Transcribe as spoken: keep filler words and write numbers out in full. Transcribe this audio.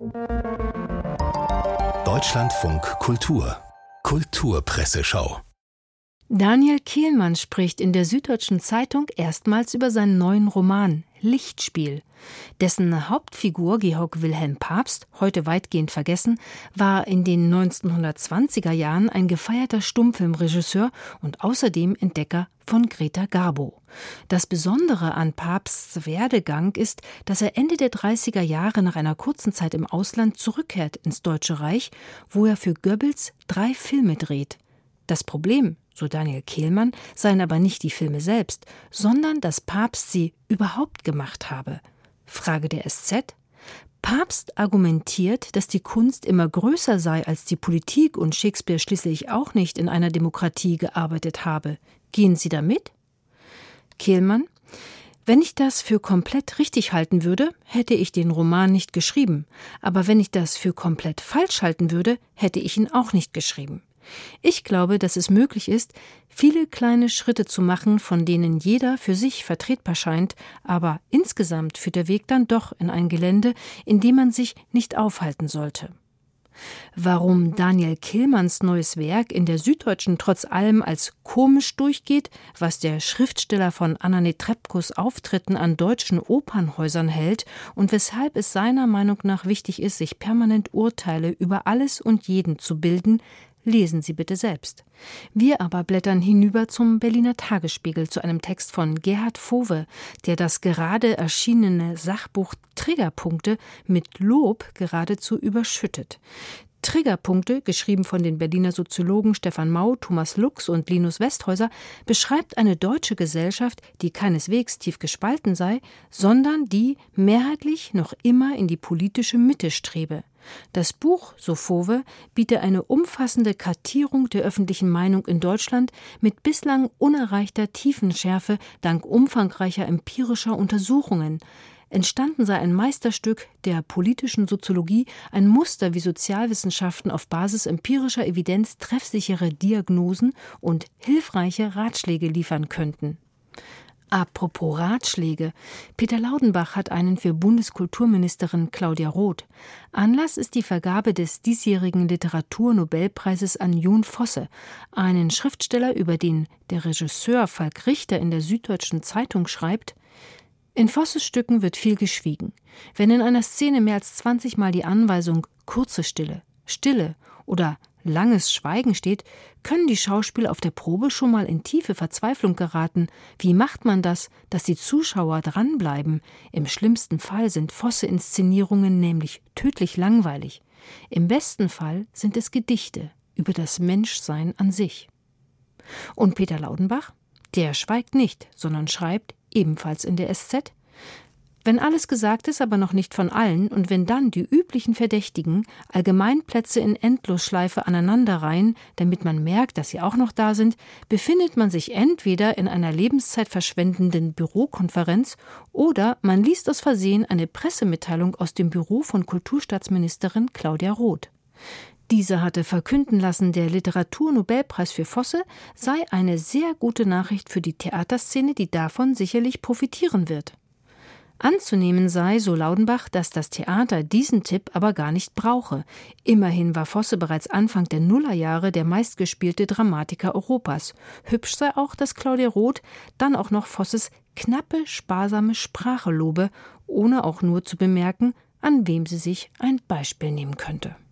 Deutschlandfunk Kultur Kulturpresseschau. Daniel Kehlmann spricht in der Süddeutschen Zeitung erstmals über seinen neuen Roman Lichtspiel. Dessen Hauptfigur Georg Wilhelm Pabst, heute weitgehend vergessen, war in den neunzehnhundertzwanziger Jahren ein gefeierter Stummfilmregisseur und außerdem Entdecker von Greta Garbo. Das Besondere an Pabsts Werdegang ist, dass er Ende der dreißiger Jahre nach einer kurzen Zeit im Ausland zurückkehrt ins Deutsche Reich, wo er für Goebbels drei Filme dreht. Das Problem, so Daniel Kehlmann, seien aber nicht die Filme selbst, sondern dass Pabst sie überhaupt gemacht habe. Frage der S Z: Pabst argumentiert, dass die Kunst immer größer sei als die Politik und Shakespeare schließlich auch nicht in einer Demokratie gearbeitet habe. Gehen Sie damit? Kehlmann: Wenn ich das für komplett richtig halten würde, hätte ich den Roman nicht geschrieben. Aber wenn ich das für komplett falsch halten würde, hätte ich ihn auch nicht geschrieben. Ich glaube, dass es möglich ist, viele kleine Schritte zu machen, von denen jeder für sich vertretbar scheint, aber insgesamt führt der Weg dann doch in ein Gelände, in dem man sich nicht aufhalten sollte. Warum Daniel Kehlmanns neues Werk in der Süddeutschen trotz allem als komisch durchgeht, was der Schriftsteller von Anna Netrebkos Auftritten an deutschen Opernhäusern hält und weshalb es seiner Meinung nach wichtig ist, sich permanent Urteile über alles und jeden zu bilden, lesen Sie bitte selbst. Wir aber blättern hinüber zum Berliner Tagesspiegel zu einem Text von Gerhard Fove, der das gerade erschienene Sachbuch Triggerpunkte mit Lob geradezu überschüttet. Triggerpunkte, geschrieben von den Berliner Soziologen Stefan Mau, Thomas Lux und Linus Westhäuser, beschreibt eine deutsche Gesellschaft, die keineswegs tief gespalten sei, sondern die mehrheitlich noch immer in die politische Mitte strebe. Das Buch, so Fove, biete eine umfassende Kartierung der öffentlichen Meinung in Deutschland mit bislang unerreichter Tiefenschärfe dank umfangreicher empirischer Untersuchungen. Entstanden sei ein Meisterstück der politischen Soziologie, ein Muster, wie Sozialwissenschaften auf Basis empirischer Evidenz treffsichere Diagnosen und hilfreiche Ratschläge liefern könnten. Apropos Ratschläge. Peter Laudenbach hat einen für Bundeskulturministerin Claudia Roth. Anlass ist die Vergabe des diesjährigen Literaturnobelpreises an Jon Fosse, einen Schriftsteller, über den der Regisseur Falk Richter in der Süddeutschen Zeitung schreibt: In Fosses Stücken wird viel geschwiegen. Wenn in einer Szene mehr als zwanzig Mal die Anweisung kurze Stille, Stille oder langes Schweigen steht, können die Schauspieler auf der Probe schon mal in tiefe Verzweiflung geraten. Wie macht man das, dass die Zuschauer dranbleiben? Im schlimmsten Fall sind Fosse-Inszenierungen nämlich tödlich langweilig. Im besten Fall sind es Gedichte über das Menschsein an sich. Und Peter Laudenbach? Der schweigt nicht, sondern schreibt, ebenfalls in der S Z: Wenn alles gesagt ist, aber noch nicht von allen, und wenn dann die üblichen Verdächtigen Allgemeinplätze in Endlosschleife aneinanderreihen, damit man merkt, dass sie auch noch da sind, befindet man sich entweder in einer lebenszeitverschwendenden Bürokonferenz oder man liest aus Versehen eine Pressemitteilung aus dem Büro von Kulturstaatsministerin Claudia Roth. Diese hatte verkünden lassen, der Literaturnobelpreis für Fosse sei eine sehr gute Nachricht für die Theaterszene, die davon sicherlich profitieren wird. Anzunehmen sei, so Laudenbach, dass das Theater diesen Tipp aber gar nicht brauche. Immerhin war Fosse bereits Anfang der Nullerjahre der meistgespielte Dramatiker Europas. Hübsch sei auch, dass Claudia Roth dann auch noch Fosses knappe, sparsame Sprache lobe, ohne auch nur zu bemerken, an wem sie sich ein Beispiel nehmen könnte.